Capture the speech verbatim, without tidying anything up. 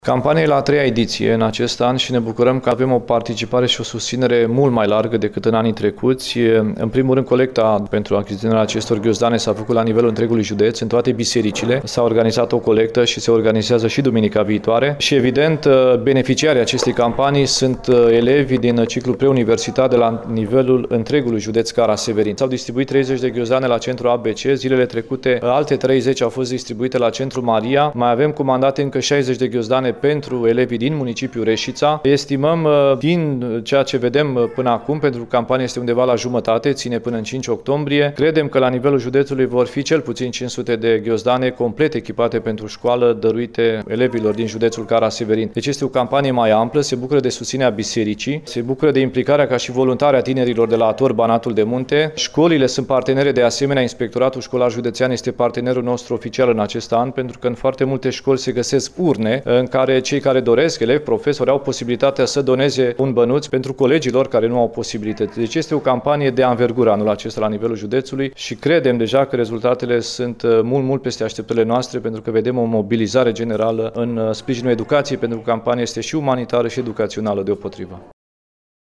Campania e la a treia ediție în acest an și ne bucurăm că avem o participare și o susținere mult mai largă decât în anii trecuți. În primul rând, colecta pentru achiziționarea acestor ghiozdane s-a făcut la nivelul întregului județ, în toate bisericile. S-a organizat o colectă și se organizează și duminica viitoare. Și evident, beneficiarii acestei campanii sunt elevi din ciclu preuniversitar de la nivelul întregului județ Cara-Severin. S-au distribuit treizeci de ghiozdane la centru A B C, zilele trecute alte treizeci au fost distribuite la centru Maria. Mai avem comandate încă șaizeci de ghiozdane pentru elevii din municipiul Reșița. Estimăm, din ceea ce vedem până acum, pentru că campania este undeva la jumătate, ține până în cinci octombrie, credem că la nivelul județului vor fi cel puțin cinci sute de ghiozdane complet echipate pentru școală, dăruite elevilor din județul Cara-Severin. Deci este o campanie mai amplă, se bucură de susținerea bisericii, se bucură de implicarea ca și voluntari a tinerilor de la Ator Banatul de Munte. Școlile sunt partenere de asemenea, Inspectoratul Școlar Județean este partenerul nostru oficial în acest an, pentru că în foarte multe școli se găsesc urne în care cei care doresc, elevi, profesori, au posibilitatea să doneze un bănuț pentru colegilor care nu au posibilități. Deci este o campanie de anvergură anul acesta la nivelul județului și credem deja că rezultatele sunt mult, mult peste așteptările noastre, pentru că vedem o mobilizare generală în sprijinul educației, pentru că campania este și umanitară și educațională deopotrivă.